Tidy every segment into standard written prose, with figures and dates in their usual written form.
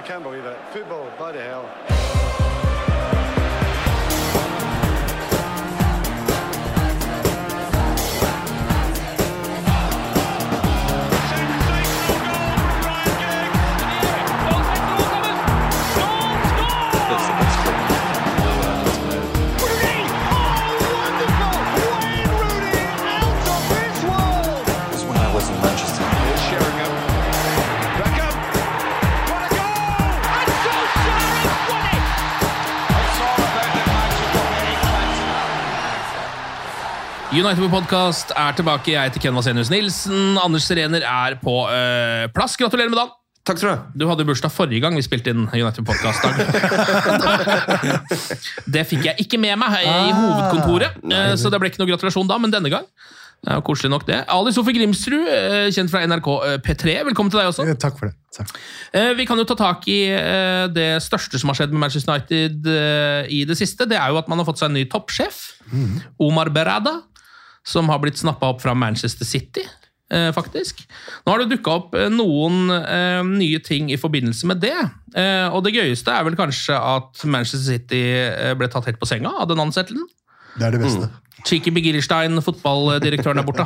can't believe it. Football, bloody hell. United Podcast tilbake. Jeg heter Ken Vasenius Nilsen. Anders Serener på plass. Gratulerer med dagen. Takk skal du ha. Du hadde bursdag forrige gang vi spilte inn United Podcast. Det fikk jeg ikke med meg i hovedkontoret, så det ble ikke noe gratulasjon da, men denne gang. Det er jo koselig nok det. Ali Sofie Grimsrud, kjent fra NRK P3. Velkommen til deg også. Takk for det. Takk. Vi kan jo ta tak i det største som har skjedd med Manchester United i det siste. Det er jo at man har fått seg en ny toppsjef, Omar Berrada, som har blitt snappet opp fra Manchester City, faktisk. Nå har det dukket opp noen nye ting i forbindelse med det, og det gøyeste er vel kanskje at Manchester City ble tatt helt på senga av den ansettelsen. Det det beste. Cheeky Bigilstein, fotballdirektøren der borte,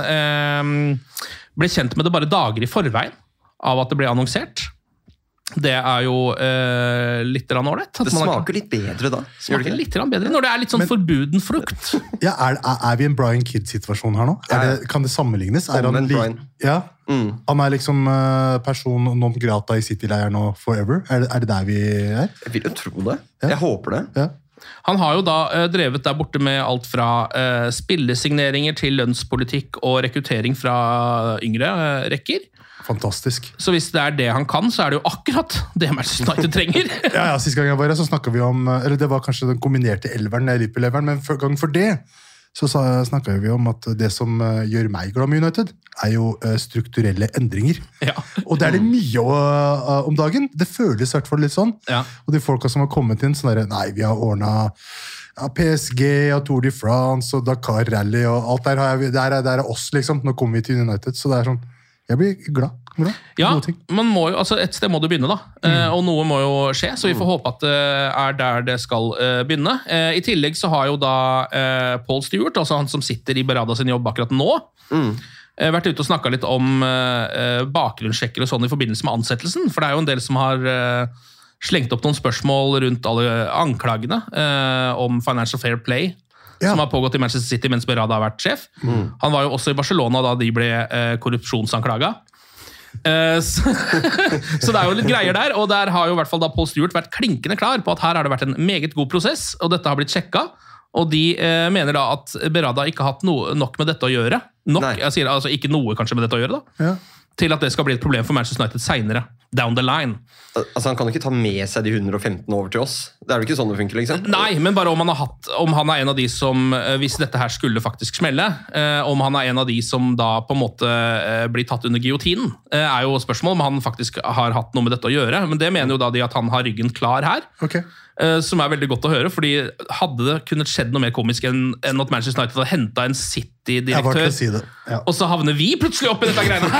han ble kjent med det bare dager i forveien av at det ble annonsert. Det er jo litt ålreit. Det smaker litt bedre da. Smaker litt bedre når det er litt sånn forbuden frukt. Ja, vi i en Brian Kidd-situasjon her nå? Kan det sammenlignes? Brian. Ja, han liksom person non grata i City-leiren nå forever? Det der vi er? Jeg vil jo tro det. Jeg håper det. Ja. Han har jo da drevet der borte med alt fra spillesigneringer til lønnspolitikk og rekruttering fra yngre rekker. Fantastisk. Så hvis det er det han kan, så er det jo akkurat det Manchester United trenger. Ja, sist gang jeg var her, så snakket vi om, eller det var kanskje den kombinerte elveren, Liverpool-elveren, men gang for det, så snakket vi om at det som gjør meg glad med United, er jo strukturelle endringer. Ja. Og det det mye om dagen. Det føles i hvert fall litt sånn. Ja. Og de folka som har kommet inn, sånn der, nei, vi har ordnet PSG, og Tour de France, og Dakar Rally, og alt der oss, liksom. Nå kommer vi til United, så det sånn, jeg blir glad. Ja, man må jo, altså et sted må det begynne da, og noe må jo skje, så vi får håpe at det der det skal begynne. I tillegg så har jo da Paul Stewart, altså han som sitter i Berrada sin jobb akkurat nå, vært ute og snakket litt om bakgrunnssjekker og sånn i forbindelse med ansettelsen, for det er jo en del som har slengt opp noen spørsmål rundt alle anklagene om financial fair play, som har pågått i Manchester City mens Berrada har vært sjef. Han var jo også i Barcelona da de ble korrupsjonsanklaget. Så det er jo litt greier der, og der har jo i hvert fall da Paul Stewart vært klinkende klar på at her har det vært en meget god prosess, og dette har blitt sjekket, og de mener da at Berrada ikke har hatt nok med dette å gjøre. Jeg sier altså ikke noe kanskje med dette å gjøre da. Til at det skal bli et problem for Manchester United senere, down the line. Altså han kan ikke ta med seg de 115 over til oss. Det jo ikke sånn det funker, liksom. Nei, men bare om han en av de som, hvis dette her skulle faktisk smelle, om han en av de som da på en måte blir tatt under giotinen, jo spørsmål om han faktisk har hatt noe med dette å gjøre. Men det mener jo da de at han har ryggen klar her. Ok. Som veldig godt å høre, fordi hadde det kunnet skjedd noe mer komisk enn at Manchester United hadde hentet en City-direktør, si det. Ja. Og så havner vi plutselig opp i dette greiene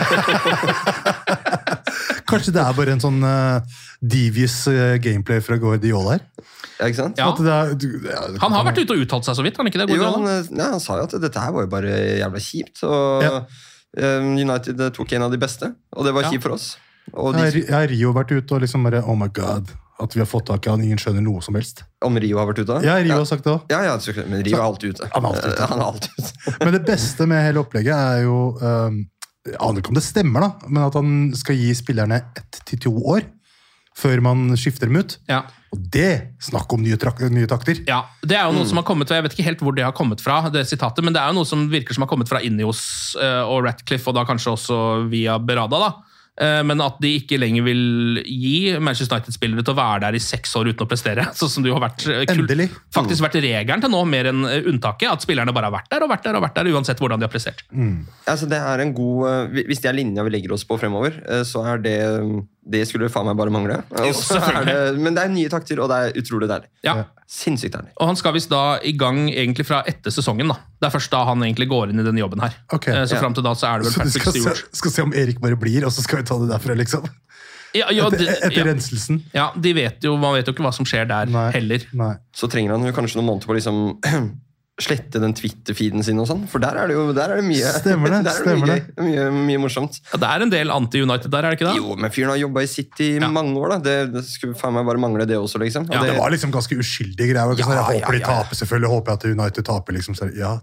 her. Kanskje det bare en sånn devious gameplay fra Guardiola her? Ja, ikke sant? Ja. Han har vært ute og uttalt seg så vidt, han ikke det? Jo, han sa jo at dette her var jo bare jævla kjipt, og United tok en av de beste, og det var kjipt for oss. Og Rio har vært ute og liksom bare, oh my god, at vi har fått tak i han, ingen skjønner noe som helst. Om Rio har vært ute? Ja, Rio har sagt det også. Ja, men Rio alltid ute. Han alltid ute. Men det beste med hele opplegget jo, jeg aner ikke om det stemmer da, men at han skal gi spillerne 1 til 2 år før man skifter dem ut. Ja. Og det, snakk om nye takter. Ja, det jo noe som har kommet, jeg vet ikke helt hvor det har kommet fra, det sitatet, men det jo noe som virker som har kommet fra Ineos og Ratcliffe, og da kanskje også via Berrada da. Men at de ikke lenger vil gi Manchester United-spillere til å være der i 6 år uten å prestere, sånn som det har vært faktisk vært regelen til nå, mer enn unntaket, at spillerne bare har vært der og vært der og vært der, uansett hvordan de har prestert. Altså det en god, hvis det linja vi legger oss på fremover, så det skulle faen meg bare mangle. Men det nye takter, og det utrolig deilig. Ja. Sinnssykt deilig. Og han skal vist da i gang egentlig fra etter sesongen da. Det først da han egentlig går inn i denne jobben her. Okay. Så frem til da så det vel Patrick Stewart. Skal se om Erik bare blir, og så skal vi ta det derfra, liksom. Etter renselsen. Ja, man vet jo ikke hva som skjer der heller. Nei. Så trenger han jo kanskje noen måneder på liksom slette den Twitter-feeden sin og sånn, for der er det mye. Stemmer det, der er det mye morsomt. Ja, det er en del anti-United der, er det ikke det? Jo, men fyren har jobbet i City i mange år, da. Det skulle faen meg bare mangle det også, liksom. Ja, det var liksom ganske uskyldig greier. Jeg håper de taper, selvfølgelig. Håper jeg at United taper, liksom.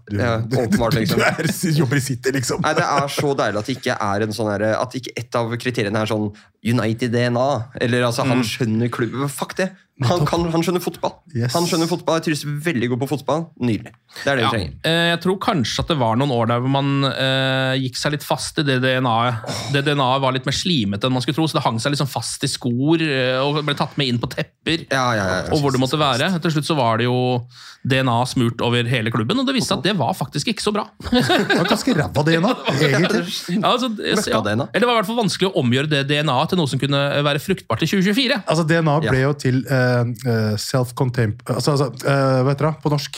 Du jobber i City, liksom. Nei, det er så deilig at det ikke er en sånn her, at ikke et av kriteriene er sånn United-DNA, eller altså, han skjønner klubben. Fuck det. Han skjønner fotball. Yes. Han skjønner fotball. Jeg tror han er veldig god på fotball. Nydelig. Det er det vi trenger. Jeg tror kanskje at det var noen år der hvor man gikk seg litt fast i det DNA-et. Det DNA-et var litt mer slimet enn man skulle tro, så det hang seg liksom fast i skor og ble tatt med inn på tepper. Og hvor det måtte være. Til slutt så var det jo DNA smurt over hele klubben, og det viste at det var faktisk ikke så bra. Det var ganske ræva DNA, egentlig. Eller det var i hvert fall vanskelig å omgjøre det DNA til noe som kunne være fruktbart i 2024. Altså, DNA ble jo til self-contempt, hva heter det på norsk?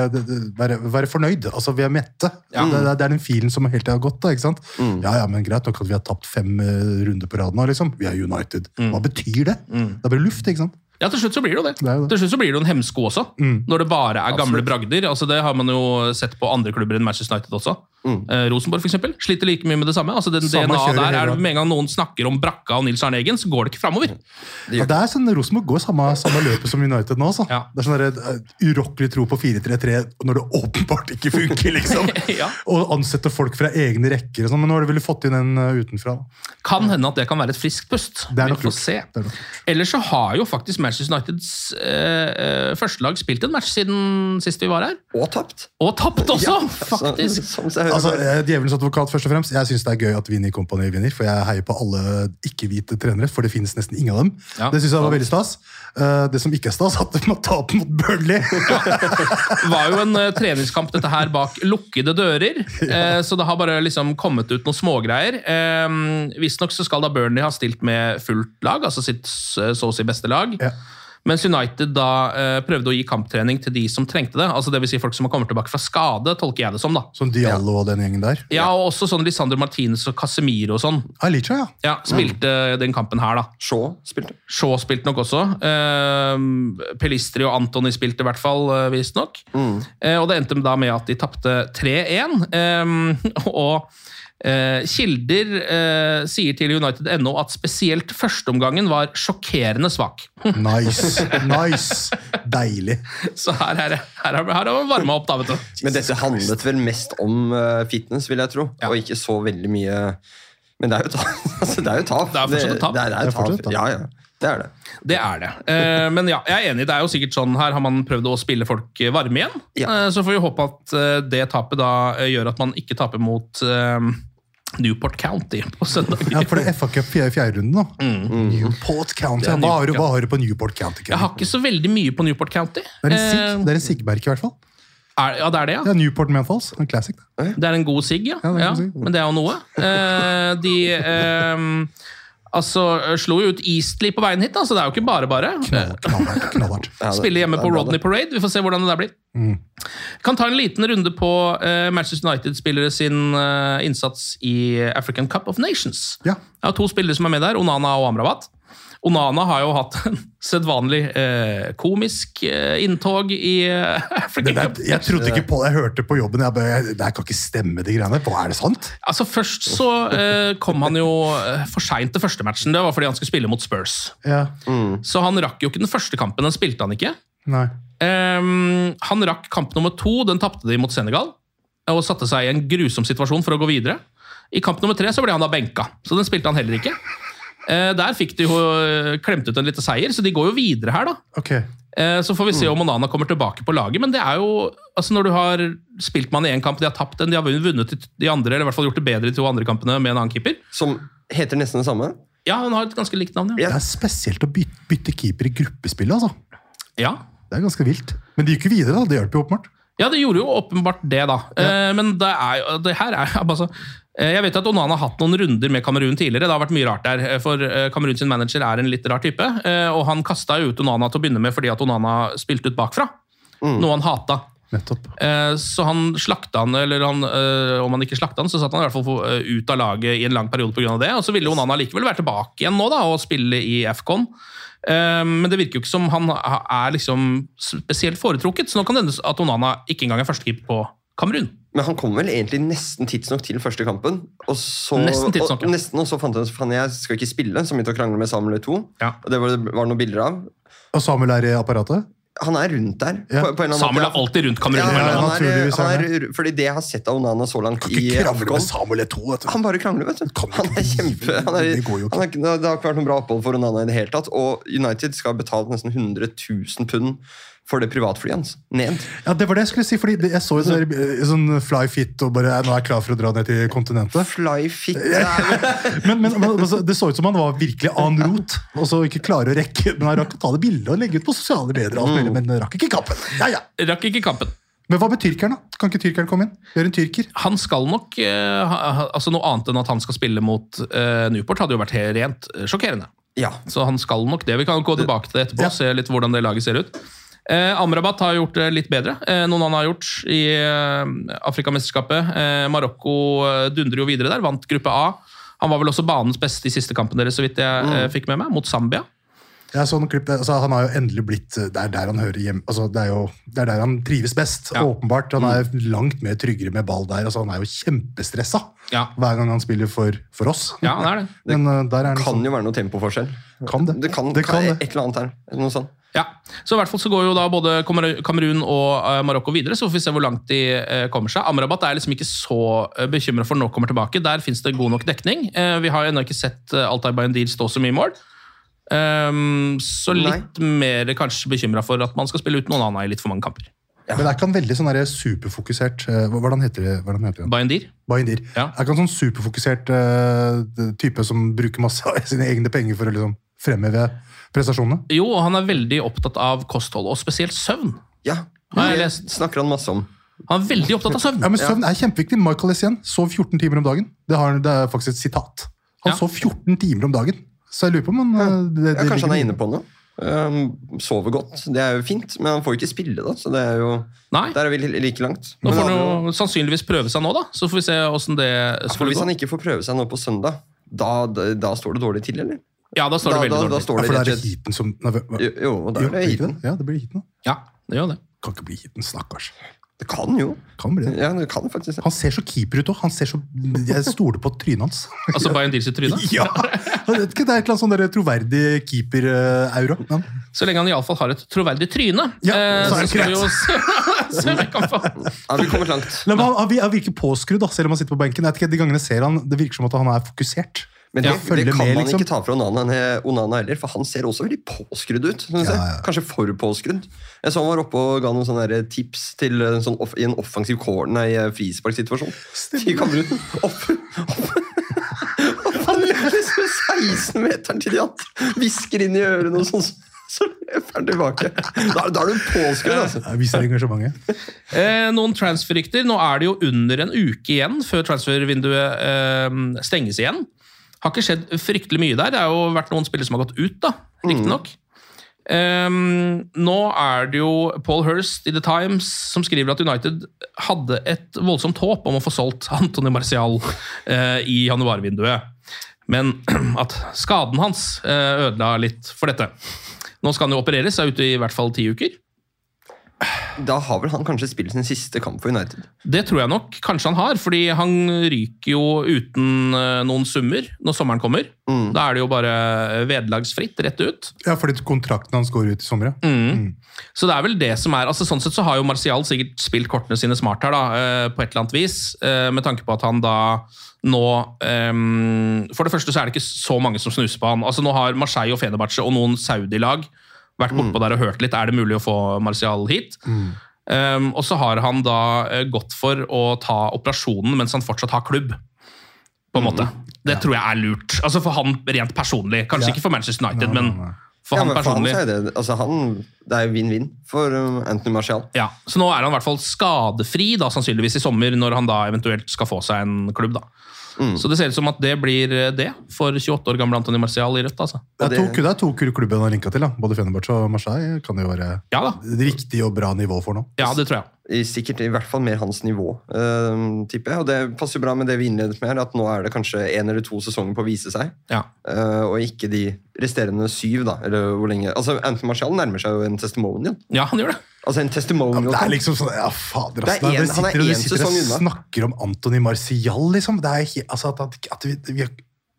Være fornøyd, altså vi er mette. Det er den filen som helt har gått da, ikke sant? Men greit nok at vi har tapt 5 runder på raden nå, liksom. Vi er United. Hva betyr det? Det er bare luft, ikke sant? Ja, til slutt så blir det jo det. Til slutt så blir det jo en hemsko også, når det bare er gamle bragder. Altså, det har man jo sett på andre klubber enn Manchester United også. Rosenborg for eksempel, sliter like mye med det samme. Altså, den DNA der er med en gang noen snakker om Brakka og Nils Arne Eggen, så går det ikke fremover. Det er sånn, Rosenborg går samme løpet som United nå, så. Det er sånn urokkelig tro på 4-3-3 når det åpenbart ikke funker, liksom. Og ansette folk fra egne rekker og sånn, men nå har de vel fått inn en utenfra. Kan hende at det kan være et friskt pust. Det er nok lurt. Ellers så har jo faktisk Manchester Uniteds første lag spilt en match siden sist vi var her. Og tapt. Og tapt også, faktisk. Altså, djevelens advokat først og fremst. Jeg synes det er gøy at Vinny Company vinner, for jeg heier på alle ikke-hvite trenere, for det finnes nesten ingen av dem. Det synes jeg var veldig stas. Det som ikke er stas, at de må tape mot Burnley. Det var jo en treningskamp dette her bak lukkede dører, så det har bare liksom kommet ut noen smågreier. Visstnok så skal da Burnley ha stilt med fullt lag, altså sitt så å si beste lag. Mens United da prøvde å gi kamptrening til de som trengte det. Altså det vil si folk som har kommet tilbake fra skade, tolker jeg det som da. Som Diallo og den gjengen der? Ja, og også sånn Lisandro Martinez og Casemiro og sånn. Alicia, ja. Ja, spilte den kampen her da. Shaw spilte nok også. Pelistri og Antoni spilte i hvert fall, visst nok. Og det endte da med at de tappte 3-1. Og kilder sier til United.no at spesielt førsteomgangen var sjokkerende svak. Nice. Deilig. Så her har man varmet opp da, vet du. Men dette handlet vel mest om fitness, vil jeg tro, og ikke så veldig mye. Men det er jo tap. Det er jo tap. Det er fortsatt tap. Det er tap. Ja. Det er det. Det er det. Men ja, jeg er enig, det er jo sikkert sånn, her har man prøvd å spille folk varme igjen. Så får vi håpe at det tapet da gjør at man ikke taper mot Newport County på søndag. Ja, for det er FA Cup 4. runden nå. Newport County. Hva har du på Newport County? Jeg har ikke så veldig mye på Newport County. Det er en sigmerke i hvert fall. Ja, det er det, ja. Det er Newport Menthals, en classic. Det er en god sigg, ja. Men det er jo noe. Slo jo ut Eastleigh på veien hit, da, så det er jo ikke bare. Knallhardt. Spiller hjemme på Rodney Parade, vi får se hvordan det der blir. Kan ta en liten runde på Manchester United-spillere sin innsats i African Cup of Nations. Jeg har 2 spillere som er med der, Onana og Amrabat. Onana har jo hatt en sedvanlig komisk inntog i African Cup. Jeg trodde ikke på det, jeg hørte på jobben, det kan ikke stemme de greiene. Er det sant? Altså først så kom han jo for sent til første matchen, det var fordi han skulle spille mot Spurs. Så han rakk jo ikke den første kampen, den spilte han ikke. Nei. Han rakk kamp nummer 2, den tappte de mot Senegal, og satte seg i en grusom situasjon for å gå videre. I kamp nummer 3 så ble han da benka, så den spilte han heller ikke. Der fikk de jo klemt ut en liten seier, så de går jo videre her da. Så får vi se om Onana kommer tilbake på laget, men det er jo, altså når du har spilt man i en kamp, de har tapt den, de har vunnet de andre, eller i hvert fall gjort det bedre i 2 andre kampene med en annen keeper. Som heter nesten det samme? Ja, han har et ganske likt navn, ja. Det er spesielt å bytte keeper i gruppespillet, altså. Ja. Det er ganske vilt. Men de gikk jo videre da, det hjelper jo åpenbart. Ja, det gjorde jo åpenbart det da. Men det her er altså... Jeg vet at Onana har hatt noen runder med Kamerun tidligere. Det har vært mye rart der, for Kamerun sin manager er en litt rar type. Og han kastet jo ut Onana til å begynne med fordi at Onana spilte ut bakfra. Noe han hatet. Nettopp. Så han slakta han, eller om han ikke slakta han, så satt han i hvert fall ut av laget i en lang periode på grunn av det, og så ville Onana likevel være tilbake igjen nå da, og spille i AFCON. Men det virker jo ikke som han liksom spesielt foretrukket, så nå kan det hende at Onana ikke engang førstekeeper på Kamerun. Men han kom vel egentlig nesten tidsnok til første kampen, og så, og så fant jeg skal ikke spille, så begynte å krangle med Samuel Eto'o, og det var noen bilder av. Og Samuel i apparatet? Han rundt der. På en Samuel alltid rundt Kamerun. Fordi det jeg har sett av Onana så langt i AFCON, Samuel Eto'o, han bare krangler, vet du. Han kjempe... det har ikke vært noe bra opphold for Onana i det hele tatt, og United skal betale nesten 100 000 pund for det privatflyet hans, ned. Ja, det var det jeg skulle si, fordi jeg så sånn fly-fit, og bare, nå er jeg klar for å dra ned til kontinentet. Fly-fit? men det så ut som han var virkelig en rot, og så ikke klare å rekke, men han rakk å ta det bildet og legge ut på sosiale medier, men rakk ikke kampen. Rakk ikke kampen. Men hva med tyrkeren da? Kan ikke tyrkeren komme inn? Gjør en tyrker? Han skal nok, altså noe annet enn at han skal spille mot Newport, hadde jo vært rent sjokkerende. Ja. Så han skal nok det. Vi kan gå tilbake til det etterpå, se litt hvordan det laget ser ut. Amrabat har gjort det litt bedre. Noen han har gjort i Afrikamesterskapet. Marokko dundrer jo videre der, vant gruppe A. Han var vel også banens beste i siste kampen deres, så vidt jeg fikk med meg, mot Zambia. Jeg så noen klipp, altså, han har jo endelig blitt der han hører hjem, altså, det er der han trives best, åpenbart. Han langt mer tryggere med ball der, altså, han jo kjempestressa hver gang han spiller for oss. Ja, han det. Det kan jo være noe tempoforskjell. Det kan et eller annet her, noe sånt. Ja, så i hvert fall så går jo da både Kamerun og Marokko videre, så får vi se hvor langt de kommer seg. Amrabat liksom ikke så bekymret for når de kommer tilbake. Der finnes det god nok dekning. Vi har ennå ikke sett Altay Bayindir stå så mye i mål. Så litt mer kanskje bekymret for at man skal spille uten noen annen i litt for mange kamper. Ja. Men det ikke han veldig sånn superfokusert, hvordan heter det? Bayindir. Ja. Er ikke han sånn superfokusert type som bruker masse av sine egne penger for å liksom fremheve prestasjonene? Jo, og han veldig opptatt av kosthold, og spesielt søvn. Ja, det snakker han masse om. Han veldig opptatt av søvn. Ja, men søvn kjempeviktig. Michael Essien sov 14 timer om dagen. Det er faktisk et sitat. Han sov 14 timer om dagen. Så jeg lurer på om han... Kanskje han inne på noe. Sover godt, det jo fint, men han får jo ikke spille da, så det jo... Nei. Der vi like langt. Nå får han jo sannsynligvis prøve seg nå da, så får vi se hvordan det skulle gå. Hvis han ikke får prøve seg nå på søndag, da står det dårlig til, eller? Ja, da står det veldig dårlig. For da det heaten som... Jo, da det heaten. Ja, det blir heaten. Ja, det gjør det. Kan ikke bli heaten, snakkars. Det kan jo. Kan bli det. Ja, det kan faktisk. Han ser så keeper ut også. Han ser så... Jeg stoler på trynet hans. Altså Bayindir sitt tryne? Ja! Det et eller annet sånn troverdig keeper-aura. Ja. Så lenge han i alle fall har et troverdig tryne. Ja, så skal vi jo se vi kan få. Ja, vi kommer langt. Han virker påskrudd da, selv om han sitter på benken. Jeg vet ikke, de gangene ser han, det virker som at han fokusert. Men det kan man liksom ikke ta fra Onana heller, for han ser også veldig påskrudd ut. Kanskje for påskrudd. Jeg så han var oppe og ga noen sånne tips til i en offensiv frisparksituasjon. Til Kamerun. Han løper 16-meteren til de at visker inn i ørene og sånn. Så løper han tilbake. Da du påskrudd, altså. Jeg viser engasjementet. Noen transferrykter. Nå det jo under en uke igjen før transfervinduet stenges igjen. Har ikke skjedd fryktelig mye der. Det har jo vært noen spillere som har gått ut, da, riktig nok. Nå det jo Paul Hurst i The Times som skriver at United hadde et voldsomt håp om å få solgt Anthony Martial i januarvinduet. Men at skaden hans ødela litt for dette. Nå skal han jo opereres, ute i hvert fall 10 uker. Da har vel han kanskje spilt sin siste kamp for United? Det tror jeg nok. Kanskje han har, fordi han ryker jo uten noen summer når sommeren kommer. Da det jo bare vederlagsfritt rett ut. Ja, fordi kontrakten hans går ut i sommer, ja. Så det vel det som altså sånn sett så har jo Martial sikkert spilt kortene sine smart her da, på et eller annet vis, med tanke på at han da nå, for det første så det ikke så mange som snuser på han. Altså nå har Marseille og Fenerbahçe og noen Saudi-lag vært bortpå der og hørt litt, det mulig å få Martial hit? Og så har han da gått for å ta operasjonen mens han fortsatt har klubb, på en måte. Det tror jeg lurt. Altså for han rent personlig, kanskje ikke for Manchester United, men for han personlig. For han det, altså det jo vinn-vinn for Anthony Martial. Ja, så nå han i hvert fall skadefri da, sannsynligvis i sommer, når han da eventuelt skal få seg en klubb da. Så det ser ut som at det blir det for 28 år gamle Anthony Martial i Rødt, altså. Det to klubben han har linket til, da. Både Fenerbahçe og Marseille kan jo være riktig og bra nivå for nå. Ja, det tror jeg. sikkert i hvert fall mer hans nivå, tipper jeg. Og det passer bra med det vi innledet med, at nå det kanskje 1 eller 2 sesonger på å vise seg. Ja. Og ikke de resterende 7, da. Eller hvor lenge. Altså, Anthony Martial nærmer seg jo en testimonial. Ja, han gjør det. Altså, en testimonial. Ja, det liksom sånn, ja, fader, altså. Han en sesong og unna. Snakker om Anthony Martial, liksom. Det altså, at vi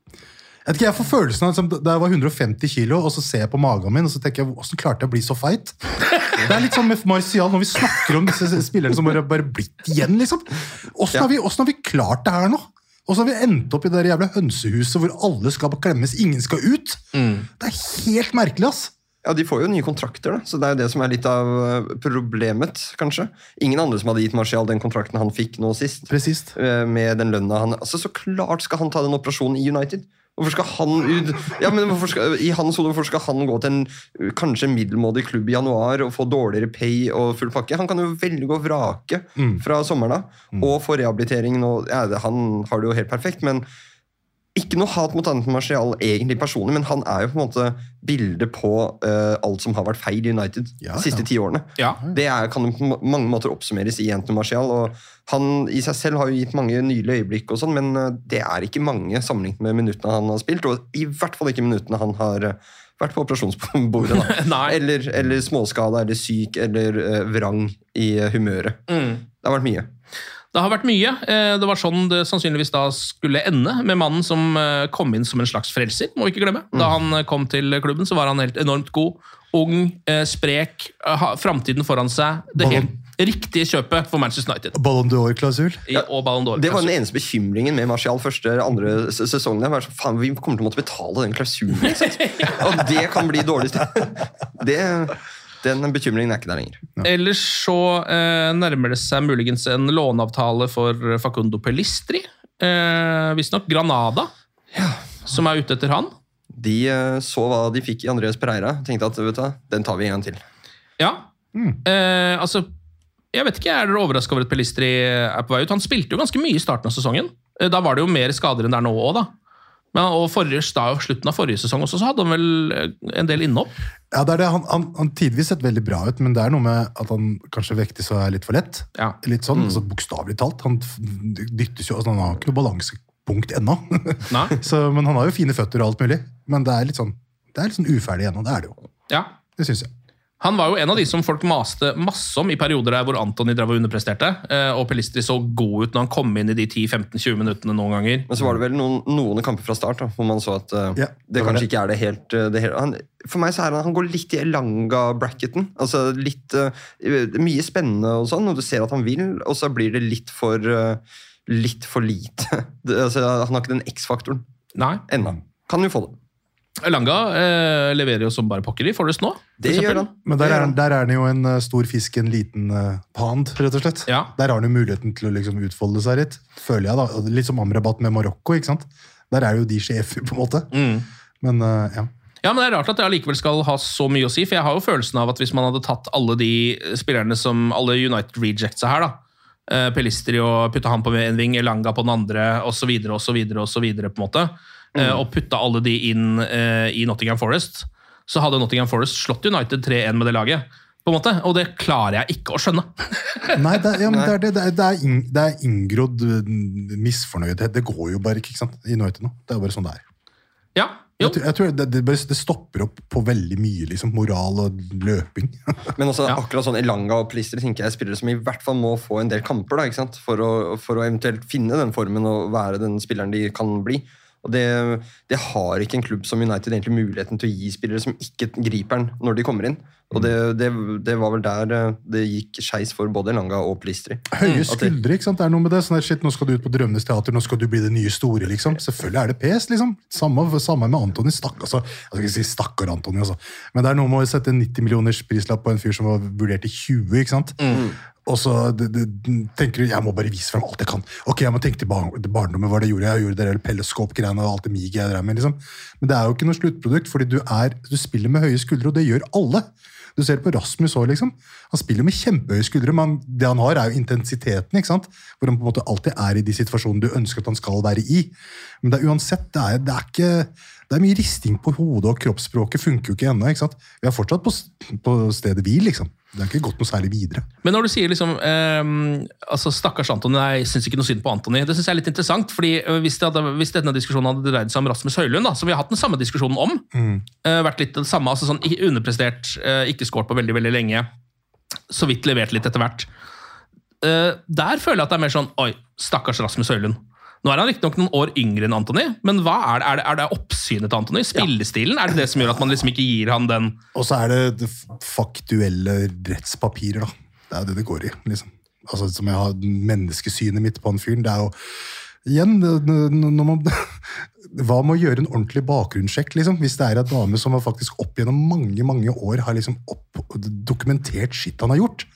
jeg får følelsen av at da jeg var 150 kilo, og så ser jeg på magen min, og så tenker jeg, hvordan klarte jeg å bli så feit? Det litt sånn med Martial, når vi snakker om disse spillerne som bare blitt igjen, liksom. Hvordan har vi klart det her nå? Og så har vi endt opp i det der jævla hønsehuset, hvor alle skal klemmes, ingen skal ut. Det helt merkelig, ass. Ja, de får jo nye kontrakter, da. Så det jo det som litt av problemet, kanskje. Ingen andre som hadde gitt Martial den kontrakten han fikk nå sist. Presist. Med den lønna han... Altså, så klart skal han ta den operasjonen i United. Hvorfor skal han ut... Ja, men i hans hode, hvorfor skal han gå til en kanskje middelmådig klubb i januar og få dårligere pay og full pakke? Han kan jo velge å vrake fra sommeren da, og få rehabilitering nå. Ja, han har det jo helt perfekt, men ikke noe hat mot Anthony Martial egentlig personlig, men han jo på en måte bildet på alt som har vært feil i United de siste 10 årene. Ja. Det kan jo på mange måter oppsummeres i Anthony Martial, og han i seg selv har jo gitt mange nylige øyeblikk og sånn, men det ikke mange sammenlignet med minuttene han har spilt, og i hvert fall ikke minuttene han har vært på operasjonsbordet da. eller småskada, eller syk, eller vrang i humøret. Det har vært mye. Det har vært mye. Det var sånn det sannsynligvis da skulle ende, med mannen som kom inn som en slags frelser, må vi ikke glemme. Da han kom til klubben, så var han helt enormt god, ung, sprek, fremtiden foran seg, det helt riktige kjøpet for Manchester United. Ballon d'Or-klausul. Og Ballon d'Or-klausul. Det var den eneste bekymringen med Martial andre sesongen. Det var sånn, faen, vi kommer til å måtte betale den klausulen, ikke sant? Og det kan bli dårlig sted. Den bekymringen ikke der lenger. Ja. Ellers så nærmer det seg muligens en låneavtale for Facundo Pellistri. Visst nok Granada, som ute etter han. De så hva de fikk i Andreas Pereira, tenkte at, vet du, den tar vi en gang til. Ja, altså, jeg vet ikke, dere overrasket over at Pellistri på vei ut? Han spilte jo ganske mye i starten av sesongen. Da var det jo mer skader enn der nå også, da. Men og slutten av forrige sesong også, så hadde han vel en del innhopp. Ja, det det. Han tidvis sett veldig bra ut, men det noe med at han kanskje vektes og litt for lett. Ja. Litt sånn, altså bokstavelig talt. Han dyttes jo, altså han har ikke noe balansepunkt ennå. Men han har jo fine føtter og alt mulig. Men det litt sånn uferdig ennå, det det jo. Ja. Det synes jeg. Han var jo en av de som folk maste masse om i perioder der hvor Antony drev og underpresterte, og Pellistri så god ut når han kom inn i de 10-15-20 minuttene noen ganger. Men så var det vel noen kamper fra start da, hvor man så at det kanskje ikke det helt... for meg så han går litt i Elanga-bracketen, altså litt mye spennende og sånn, og du ser at han vil, og så blir det litt for lite. Altså, han har ikke den X-faktoren. Nei. Ennå. Kan jo få det. Elanga leverer jo som bare pokker i Forrest nå. Det gjør han. Men der han jo en stor fisk, en liten pand, rett og slett. Ja. Der har han jo muligheten til å liksom utfolde seg litt, føler jeg da. Litt som Amrabat med Marokko, ikke sant? Der jo de sjefer, på en måte. Men, ja. Ja, men det rart at det allikevel skal ha så mye å si, for jeg har jo følelsen av at hvis man hadde tatt alle de spillerne som alle United rejectsa her, da, Pellistri og putta han på en ving, Elanga på den andre, og så videre, på en måte, og putta alle de inn i Nottingham Forest, så hadde Nottingham Forest slått United 3-1 med det laget, på en måte, og det klarer jeg ikke å skjønne. Nei, det inngrodd misfornøydhet. Det går jo bare ikke, sant, i United nå. Det bare sånn det Ja, jo. Jeg tror det stopper opp på veldig mye, liksom, moral og løping. Men også akkurat sånn Elanga og Pellistri tenker jeg spillere som i hvert fall må få en del kamper da, ikke sant? For å eventuelt finne den formen og være den spilleren de kan bli. Og det har ikke en klubb som United egentlig muligheten til å gi spillere som ikke griper den når de kommer inn. Og det var vel der det gikk skeis for både Elanga og Pellistri. Høye skuldre, ikke sant? Det noe med det. Sånn shit, nå skal du ut på Drømmenes teater, nå skal du bli det nye store, liksom. Selvfølgelig det pes, liksom. Samme med Antony. Jeg skal ikke si stakkar Antony, altså. Men det noe med å sette 90 millioners prislapp på en fyr som var vurdert i 20, ikke sant? Og så tenker du, jeg må bare vise frem alt jeg kan. Ok, jeg må tenke til barndommen, hva det gjorde. Jeg gjorde det peleskop-greiene og alt det mig jeg drev med, liksom. Men det jo ikke noe sluttprodukt, fordi du spiller med høye skuldre, og det gjør alle. Du ser det på Rasmus også, liksom. Han spiller med kjempehøye skuldre, men det han har jo intensiteten, ikke sant? Hvor han på en måte alltid i de situasjonene du ønsker at han skal være i. Men det uansett, det det mye risting på hodet, og kroppsspråket funker jo ikke ennå, ikke sant? Vi er fortsatt på stedet hvil, liksom. Det har ikke gått noe særlig videre. Men når du sier liksom, altså stakkars Antony, jeg synes ikke noe synd på Antony, det synes jeg er litt interessant, fordi hvis denne diskusjonen hadde dreid seg om Rasmus Høylund, da, som vi har hatt den samme diskusjonen om, vært litt det samme, altså sånn underprestert, ikke skåret på veldig, veldig lenge, så vidt levert litt etter hvert. Der føler jeg at det er mer sånn, oi, stakkars Rasmus Høylund. Nå er han riktig nok noen år yngre enn Antony, men hva er det oppsynet til Antony? Spillestilen? Er det som gjør at man liksom ikke gir han den? Og så er det faktuelle rettspapirer, da. Det er det går i, liksom. Altså, som jeg har menneskesynet mitt på en fyren, det er jo, igjen, når man, hva med å gjøre en ordentlig bakgrunnssjekk, liksom? Hvis det er en dame som har faktisk opp gjennom mange, mange år har liksom dokumentert shit han har gjort,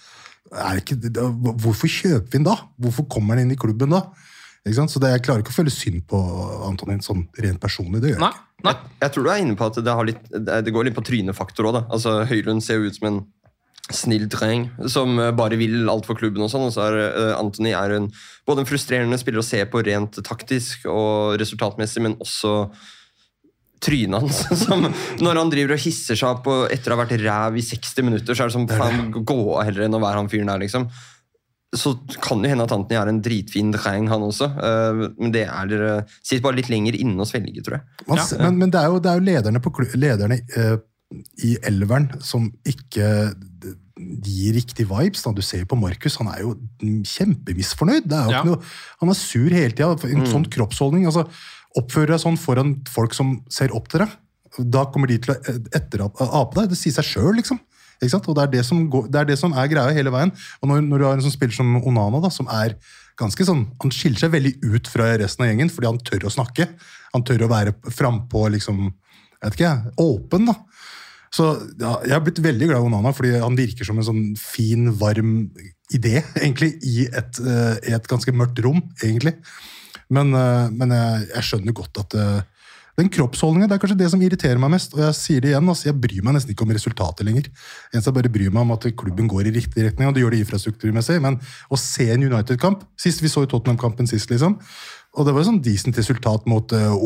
hvorfor kjøper vi den da? Hvorfor kommer han inn i klubben da? Så jeg klarer ikke å føle synd på Antony sånn rent personlig, det gjør jeg ikke. Nei. Jeg tror du er inne på at det går litt på trynefaktor også da. Altså, Høylund ser jo ut som en snill dreng som bare vil alt for klubben og sånn, og så Antony både en frustrerende spiller å se på rent taktisk og resultatmessig, men også trynet hans, som når han driver og hisser seg opp etter å ha vært ræv i 60 minutter, så er det som faen gå av heller enn å være han fyren der, liksom. Så kan jo hende at Antony en dritfin dreng, han også. Men det sitter bare litt lenger inne å svelge, tror jeg. Men det er jo lederne i elveren som ikke gir riktig vibes. Da. Du ser på Markus, han er jo kjempemisfornøyd. Det er jo ikke noe, han er sur hele tiden. En sånn kroppsholdning. Altså, oppfører deg sånn foran folk som ser opp til deg. Da kommer de til å etterape deg. Det sier seg selv, liksom. Og det er det som er greia hele veien. Og når du har en sånn spiller som Onana, da, som ganske sånn, han skiller seg veldig ut fra resten av gjengen, fordi han tør å snakke. Han tør å være frempå, liksom, jeg vet ikke, åpen da. Så ja, jeg har blitt veldig glad i Onana, fordi han virker som en sånn fin, varm idé, egentlig, i et ganske mørkt rom, egentlig. Men jeg skjønner godt at den kroppsholdningen, det er kanskje det som irriterer meg mest, og jeg sier det igjen, altså, jeg bryr meg nesten ikke om resultatet lenger. Jeg bare bryr meg om at klubben går i riktig retning, og det gjør det infrastrukturmessig, men å se en United-kamp, sist vi så i Tottenham-kampen sist, liksom, og det var jo sånn decent resultat mot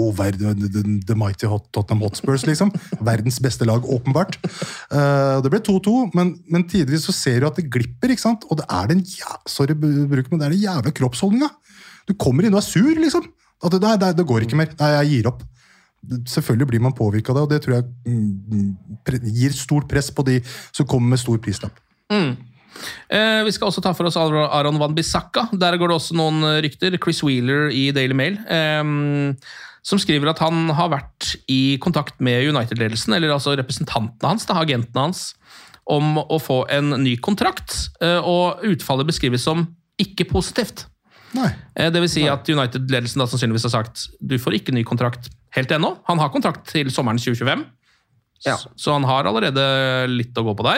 the mighty Tottenham Hotspurs, liksom. Verdens beste lag, åpenbart. Det ble 2-2, men tidligvis så ser du at det glipper, ikke sant? Og det den jævla kroppsholdninga. Du kommer inn og sur, liksom. At det går ikke mer. Nei, jeg gir opp. Selvfølgelig blir man påvirket av det, og det tror jeg gir stor press på de som kommer med stor prislapp. Vi skal også ta for oss Aron Wan-Bissaka. Der går det også noen rykter. Chris Wheeler i Daily Mail, som skriver at han har vært i kontakt med United-ledelsen, eller altså representantene hans, agentene hans, om å få en ny kontrakt, og utfallet beskrives som ikke positivt. Nei. Det vil si at United-ledelsen da sannsynligvis har sagt du får ikke ny kontrakt helt ennå. Han har kontrakt til sommeren 2025, så han har allerede litt å gå på der.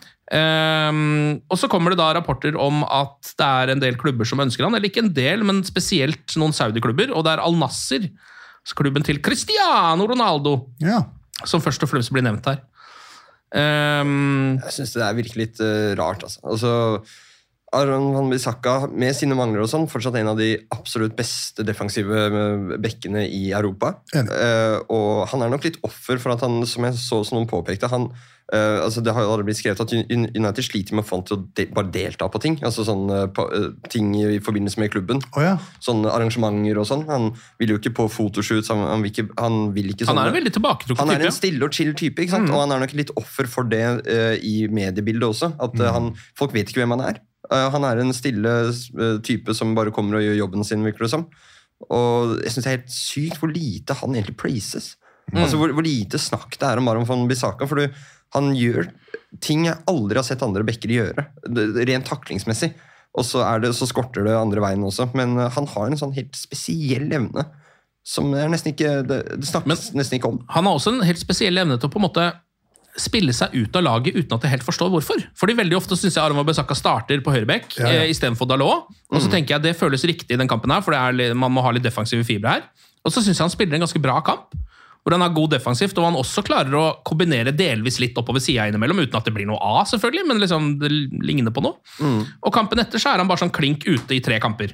Og så kommer det da rapporter om at det en del klubber som ønsker han, eller ikke en del, men spesielt noen Saudi-klubber, og det Al-Nassr, klubben til Cristiano Ronaldo, som først og fremst blir nevnt her. Jeg synes det virkelig litt rart, altså. Aron Wan-Bissaka med sine mangler og sånn, fortsatt en av de absolutt beste defensive bekkene i Europa. Og han nok litt offer for at han, som jeg så som noen påpekte, altså det har jo aldri blitt skrevet at United sliter med å få han til å bare delta på ting, altså sånne ting i forbindelse med klubben. Sånne arrangementer og sånn. Han vil jo ikke på fotoshoots, han vil ikke sånne. Han en veldig tilbaketrukket type. Han en stille og chill type, ikke sant? Og han nok litt offer for det i mediebildet også, at folk vet ikke hvem han Han en stille type som bare kommer og gjør jobben sin, virker det som. Og jeg synes det helt sykt hvor lite han egentlig praises. Altså hvor lite snakk det om Aron Wan-Bissaka, for han gjør ting jeg aldri har sett andre bekker gjøre, rent taklingsmessig. Og så skorter det andre veien også, men han har en sånn helt spesiell evne, som nesten ikke, det snakkes nesten ikke om. Han har også en helt spesiell evne til å på en måte spille seg ut av laget uten at jeg helt forstår hvorfor. Fordi veldig ofte synes jeg Aron Wan-Bissaka starter på høyrebekk i stedet for Dalot, og så tenker jeg det føles riktig i den kampen her, for man må ha litt defensive fibre her. Og så synes jeg han spiller en ganske bra kamp, hvor han god defensivt, og han også klarer å kombinere delvis litt oppover siden innimellom, uten at det blir noe av selvfølgelig, men liksom det ligner på noe. Og kampen etter så han bare sånn klink ute i 3 kamper.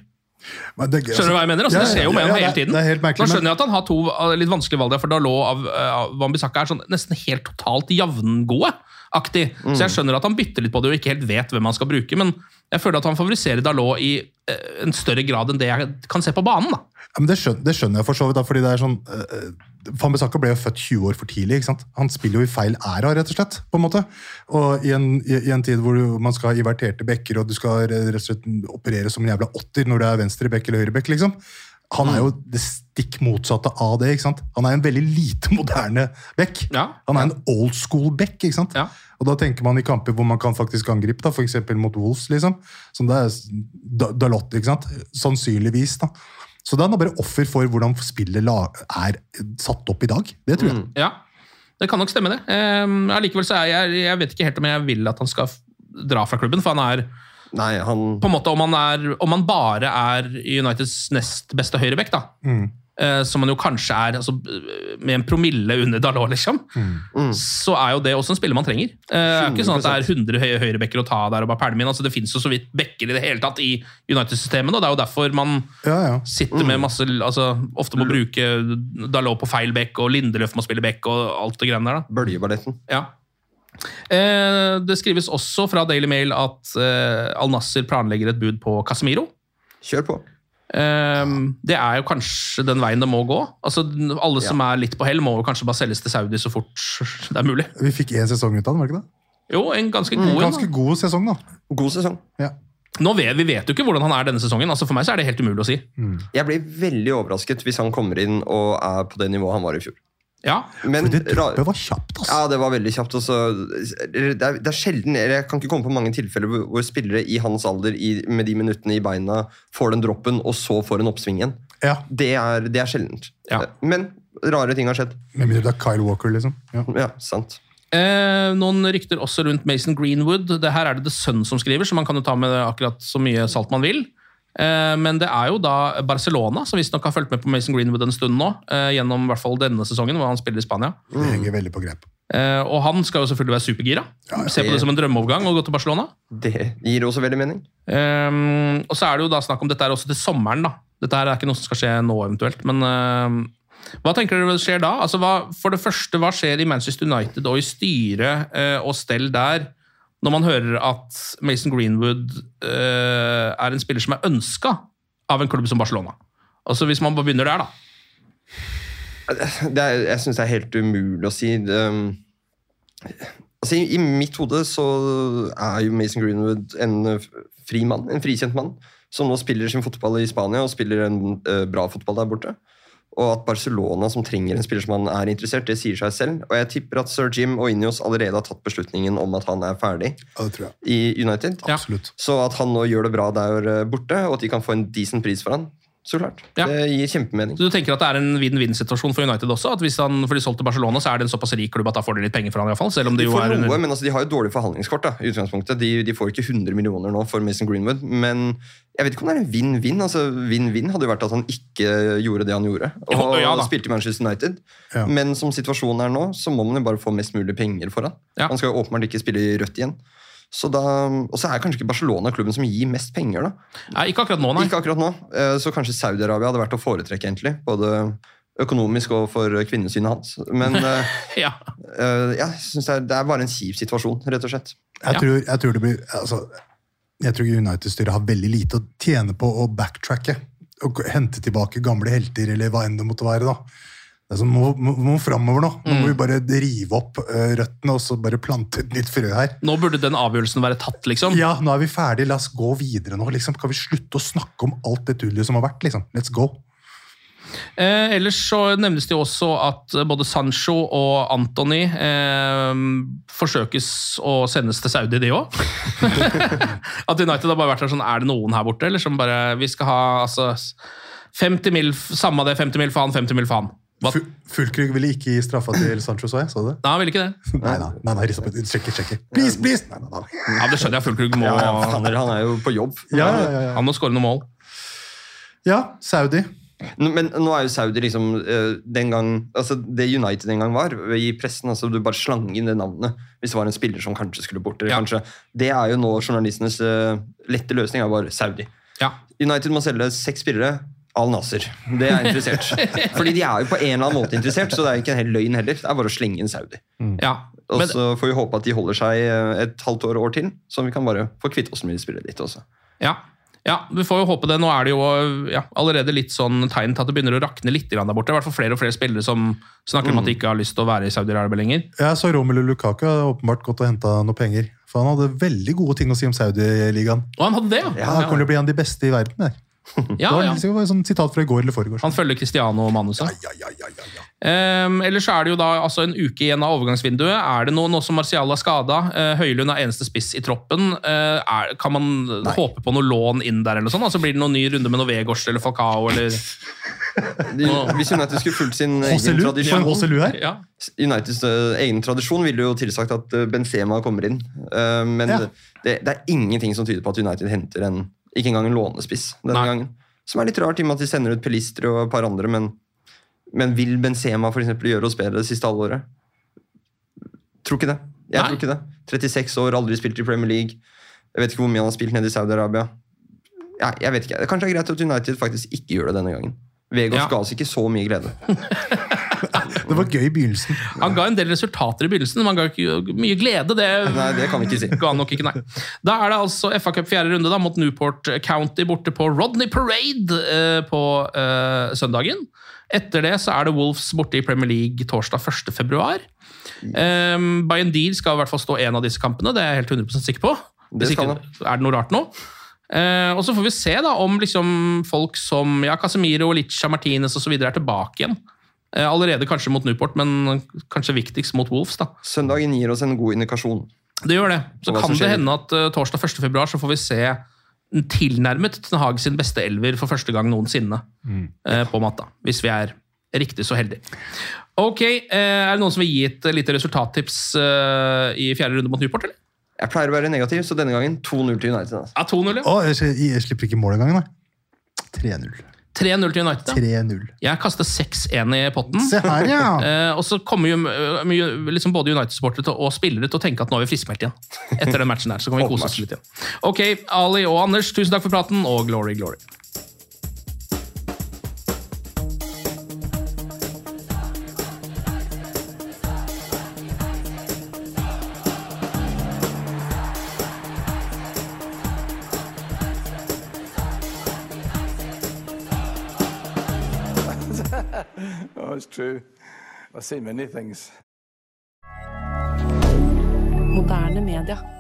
Skjønner du hva jeg mener? Altså, det skjer jo med ham hele tiden. Det er helt merkelig, Nå skjønner jeg at han har 2 litt vanskelige valg, for Dalot av Wan-Bissaka sånn, nesten helt totalt jevngode-aktig. Så jeg skjønner at han bytter litt på det og ikke helt vet hvem han skal bruke, men jeg føler at han favoriserer Dalot i en større grad enn det jeg kan se på banen. Da. Ja, men det skjønner jeg for så vidt, fordi det sånn Wan-Bissaka ble jo født 20 år for tidlig, ikke sant? Han spiller jo i feil æra, rett og slett, på en måte. Og i en tid hvor man skal ha inverterte bekker, og du skal rett og slett operere som en jævla 80 når det venstre bekk eller høyre bekk, liksom. Han jo det stikk motsatte av det, ikke sant? Han en veldig lite moderne bekk. Ja. Han en old school bekk, ikke sant? Ja. Og da tenker man i kamper hvor man kan faktisk angripe, da, for eksempel mot Wolves, liksom. Som det Dalot, ikke sant? Sannsynligvis, da. Så det han bare offer for hvordan spillet satt opp i dag. Det tror jeg. Ja, det kan nok stemme det. Allikevel så jeg vet ikke helt om jeg vil at han skal dra fra klubben, for han Nei, han... På en måte, om han bare Uniteds nest beste høyrebekk, da. Som han jo kanskje altså, med en promille under Dalot, liksom. Så jo det også en spiller man trenger. Det ikke sånn at det 100 høyrebekker å ta der og bare pælme inn. Altså, det finnes jo så vidt bekker i det hele tatt i United-systemet, og det jo derfor man sitter med masse, altså, ofte må bruke Dalot på feil bekk, og Lindeløf må spille bekk, og alt det greiene der. Da. Bølgeballetten. Ja. Det skrives også fra Daily Mail at Al-Nassr planlegger et bud på Casemiro. Kjør på. Det jo kanskje den veien det må gå. Altså, alle som litt på hell må jo kanskje bare selges til Saudi så fort det mulig. Vi fikk 1 sesong ut av den, var det ikke det? Jo, en ganske god ganske god sesong, da. God sesong. Ja. Vi vet jo ikke hvordan han denne sesongen. Altså, for meg så det helt umulig å si. Jeg blir veldig overrasket hvis han kommer inn og på det nivået han var i fjor. Ja, men det droppet var kjapt, altså. Ja, det var veldig kjapt. Altså. Det sjelden, jeg kan ikke komme på mange tilfeller hvor spillere i hans alder med de minuttene i beina får den droppen, og så får en oppsving igjen. Ja. Det sjeldent. Ja. Men rare ting har skjedd. Med mindre det Kyle Walker, liksom. Ja, sant. Noen rykter også rundt Mason Greenwood. Det her det The Sun som skriver, så man kan jo ta med akkurat så mye salt man vil. Men det jo da Barcelona som visst nok har fulgt med på Mason Greenwood en stund nå, gjennom I hvert fall denne sesongen hvor han spiller I Spania. Det henger veldig på grep. Og han skal jo selvfølgelig være supergira. Se på det som en drømmeovergang å gå til Barcelona. Det gir også veldig mening. Og så det jo da snakk om dette også til sommeren da. Dette her ikke noe som skal skje nå eventuelt, men hva tenker dere skjer da? Altså, for det første, hva skjer I Manchester United og I styret og stell der når man hører at Mason Greenwood en spiller som ønsket av en klubb som Barcelona? Altså hvis man bare begynner der, da. Jeg synes det helt umulig å si. Altså, I mitt hode så jo Mason Greenwood en fri mann, en frikjent mann, som nå spiller sin fotball I Spania og spiller en bra fotball der borte. Og at Barcelona som trenger en spiller som han interessert, det sier seg selv. Og jeg tipper at Sir Jim og Ineos allerede har tatt beslutningen om at han ferdig I United. Absolutt. Så at han nå gjør det bra der borte, og at de kan få en decent pris for han, så klart. Ja. Det gir kjempemening. Så du tenker at det en win-win-situasjon for United også? At hvis han får de solgt til Barcelona, så det en såpass rik klubb at da får de litt penger for han I hvert fall? Selv om de får noe, men altså, de har jo dårlig forhandlingskort da, I utgangspunktet. De får ikke 100 millioner nå for Mason Greenwood, men jeg vet ikke om det en win-win. Altså, win-win hadde jo vært at han ikke gjorde det han gjorde, og spilte I Manchester United. Ja. Men som situasjonen nå, så må man jo bare få mest mulig penger for han. Ja. Han skal jo åpenbart ikke spille I rødt igjen. Og så kanskje ikke Barcelona klubben som gir mest penger da. Nei, ikke akkurat nå, nei. Ikke akkurat nå. Så kanskje Saudi-Arabia hadde vært å foretrekke egentlig, både økonomisk og for kvinnesynet hans. Men jeg synes det bare en kjip situasjon, rett og slett. Jeg tror det blir, altså, jeg tror United-styret har veldig lite å tjene på å backtracke, og hente tilbake gamle helter, eller hva enn det måtte være da. Det som må fremover nå. Nå må vi bare rive opp røttene og så bare plante et nytt frø her. Nå burde den avgjørelsen være tatt, liksom. Ja, nå vi ferdige. La oss gå videre nå, liksom. Kan vi slutte å snakke om alt det tullet som har vært, liksom? Let's go. Ellers så nevnes det jo også at både Sancho og Antony forsøkes å sendes til Saudi, de også. At United har bare vært der sånn, det noen her borte? Eller som bare, vi skal ha altså, 50 mil, samme det, 50 mil for han, 50 mil for han. Fullkrug ville ikke gi straffa til Sancho, så du det? Nei, han ville ikke det. Nei, sjekker. Please! Nei. Ja, det skjønner jeg, Fullkrug må... Han jo på jobb. Ja. Han må skåre noen mål. Ja, Saudi. Men nå jo Saudi liksom den gang, altså det United den gang var I pressen, altså du bare slang inn det navnet hvis det var en spiller som kanskje skulle bort kanskje. Det jo nå journalistenes lette løsning bare Saudi. Ja. United må selge 6 spillere. Al-Nasser. Det er interessert. Fordi de er jo på en eller annen måte interessert, så det er ikke en hel løgn heller. Det er bare å slenge inn Saudi. Ja. Og så får vi håpe at de holder seg et halvt år til, så vi kan bare få kvitt oss med spillere ditt også. Ja, vi får jo håpe det. Nå er det jo allerede litt sånn tegn til at det begynner å rakne litt der borte. I hvert fall flere og flere spillere som snakker om at de ikke har lyst til å være i Saudi-Arabia lenger. Jeg så Romelu Lukaku har åpenbart gått og hentet noen penger. For han hadde veldig gode ting å si om Saudi-ligaen. Og han hadde det, ja. Han kommer til å bli en av de beste i verden der. Ja. Det var sånn sitat fra i går eller foregårs. Han følger Cristiano og Manusa. Ja. Ellers er det jo da en uke igjen av overgangsvinduet. Er det nå som Martial er skadet, Høylund er eneste spiss i troppen, kan man håpe på noe lån inn der eller sånn? Altså blir det noen ny runde med noe Vegårs eller Falcao eller... Hvis United skulle fulgt sin egen tradisjon her? Ja. Uniteds egen tradisjon ville jo tilsagt at Benzema kommer inn, men det er ingenting som tyder på at United henter ikke engang en lånespiss denne gangen. Som er litt rart i og med at de sender ut Pelistri og et par andre, men vil Benzema for eksempel gjøre oss bedre det siste halvåret? Tror ikke det. Tror ikke det. 36 år, aldri spilt i Premier League. Jeg vet ikke hvor mye han har spilt nede i Saudi-Arabia. Jeg vet ikke. Det kanskje er greit at United faktisk ikke gjør det denne gangen. Vegårs ga oss ikke så mye glede. Det var gøy i begynnelsen. Han ga en del resultater i begynnelsen, men han ga ikke mye glede. Nei, det kan vi ikke si. Ga han nok ikke, nei. Da er det altså FA Cup 4. runde da, mot Newport County borte på Rodney Parade på søndagen. Etter det så er det Wolves borte i Premier League torsdag 1. februar. Bayern Deal skal i hvert fall stå en av disse kampene, det er jeg helt 100% sikker på. Hvis ikke er det noe rart nå. Og så får vi se da om liksom folk som Casemiro, Licha, Martinez og så videre er tilbake igjen. Allerede kanskje mot Newport, men kanskje viktigst mot Wolves da. Søndagen gir oss en god indikasjon. Det gjør det. Så kan det hende at torsdag 1. februar så får vi se tilnærmet Ten Hag sin beste elver for første gang noensinne på matta, hvis vi er riktig så heldige. Ok, er det noen som vil gi et lite resultattips i 4. runde mot Newport, eller? Jeg pleier å være negativ, så denne gangen 2-0 til United. Altså. 2-0, ja. Jeg slipper ikke mål en gang, nei. 3-0. 3-0 til United, da. 3-0. Jeg kaster 6-1 i potten. Se her, ja. Og så kommer jo liksom både United-sportere og spillere til å tenke at nå er vi friskmeldt igjen. Etter den matchen her, så kan vi kose oss litt igjen. Ok, Ali og Anders, tusen takk for praten, og glory, glory. Oh, it's true. I've seen many things. Moderne media.